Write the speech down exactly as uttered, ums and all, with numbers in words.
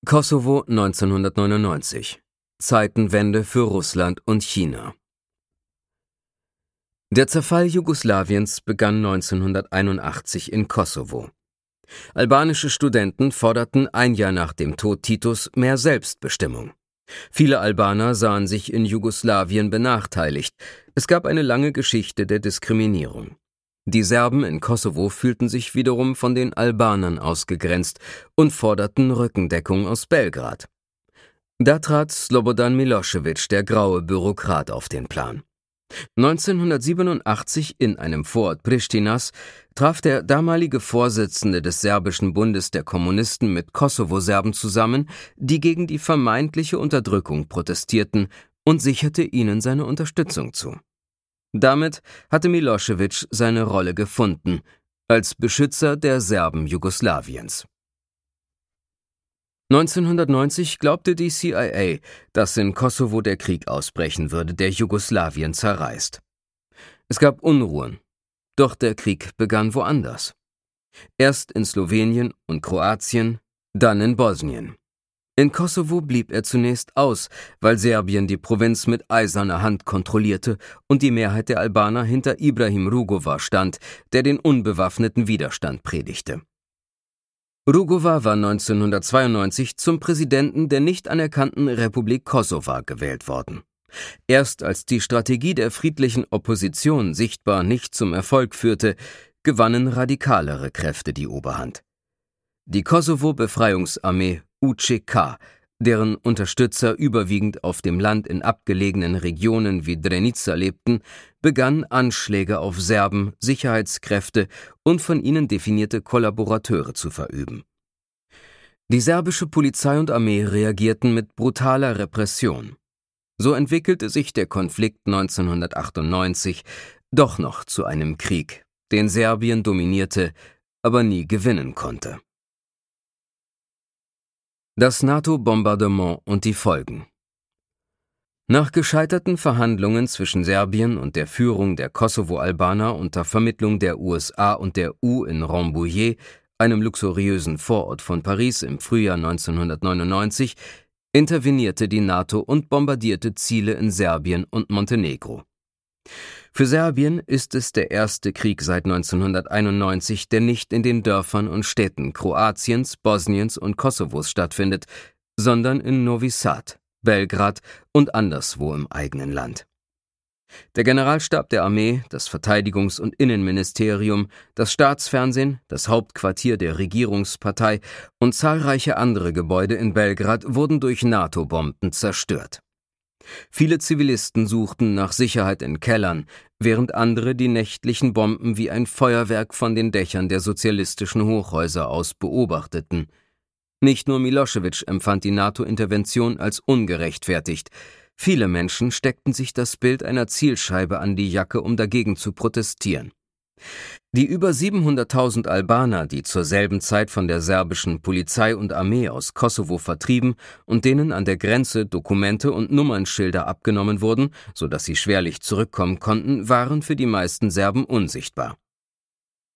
Kosovo neunzehnhundertneunundneunzig. Zeitenwende für Russland und China. Der Zerfall Jugoslawiens begann neunzehnhunderteinundachtzig in Kosovo. Albanische Studenten forderten ein Jahr nach dem Tod Titos mehr Selbstbestimmung. Viele Albaner sahen sich in Jugoslawien benachteiligt. Es gab eine lange Geschichte der Diskriminierung. Die Serben in Kosovo fühlten sich wiederum von den Albanern ausgegrenzt und forderten Rückendeckung aus Belgrad. Da trat Slobodan Milošević, der graue Bürokrat, auf den Plan. neunzehnhundertsiebenundachtzig in einem Vorort Prištinas traf der damalige Vorsitzende des serbischen Bundes der Kommunisten mit Kosovo-Serben zusammen, die gegen die vermeintliche Unterdrückung protestierten, und sicherte ihnen seine Unterstützung zu. Damit hatte Milošević seine Rolle gefunden, als Beschützer der Serben Jugoslawiens. neunzehnhundertneunzig glaubte die C I A, dass in Kosovo der Krieg ausbrechen würde, der Jugoslawien zerreißt. Es gab Unruhen, doch der Krieg begann woanders. Erst in Slowenien und Kroatien, dann in Bosnien. In Kosovo blieb er zunächst aus, weil Serbien die Provinz mit eiserner Hand kontrollierte und die Mehrheit der Albaner hinter Ibrahim Rugova stand, der den unbewaffneten Widerstand predigte. Rugova war neunzehnhundertzweiundneunzig zum Präsidenten der nicht anerkannten Republik Kosovo gewählt worden. Erst als die Strategie der friedlichen Opposition sichtbar nicht zum Erfolg führte, gewannen radikalere Kräfte die Oberhand. Die Kosovo-Befreiungsarmee U C K, deren Unterstützer überwiegend auf dem Land in abgelegenen Regionen wie Drenica lebten, begann Anschläge auf Serben, Sicherheitskräfte und von ihnen definierte Kollaborateure zu verüben. Die serbische Polizei und Armee reagierten mit brutaler Repression. So entwickelte sich der Konflikt neunzehnhundertachtundneunzig doch noch zu einem Krieg, den Serbien dominierte, aber nie gewinnen konnte. Das NATO-Bombardement und die Folgen. Nach gescheiterten Verhandlungen zwischen Serbien und der Führung der Kosovo-Albaner unter Vermittlung der U S A und der E U in Rambouillet, einem luxuriösen Vorort von Paris, im Frühjahr neunzehnhundertneunundneunzig, intervenierte die NATO und bombardierte Ziele in Serbien und Montenegro. Für Serbien ist es der erste Krieg seit neunzehnhunderteinundneunzig, der nicht in den Dörfern und Städten Kroatiens, Bosniens und Kosovos stattfindet, sondern in Novi Sad, Belgrad und anderswo im eigenen Land. Der Generalstab der Armee, das Verteidigungs- und Innenministerium, das Staatsfernsehen, das Hauptquartier der Regierungspartei und zahlreiche andere Gebäude in Belgrad wurden durch NATO-Bomben zerstört. Viele Zivilisten suchten nach Sicherheit in Kellern, während andere die nächtlichen Bomben wie ein Feuerwerk von den Dächern der sozialistischen Hochhäuser aus beobachteten. Nicht nur Milošević empfand die NATO-Intervention als ungerechtfertigt. Viele Menschen steckten sich das Bild einer Zielscheibe an die Jacke, um dagegen zu protestieren. Die über siebenhunderttausend Albaner, die zur selben Zeit von der serbischen Polizei und Armee aus Kosovo vertrieben und denen an der Grenze Dokumente und Nummernschilder abgenommen wurden, sodass sie schwerlich zurückkommen konnten, waren für die meisten Serben unsichtbar.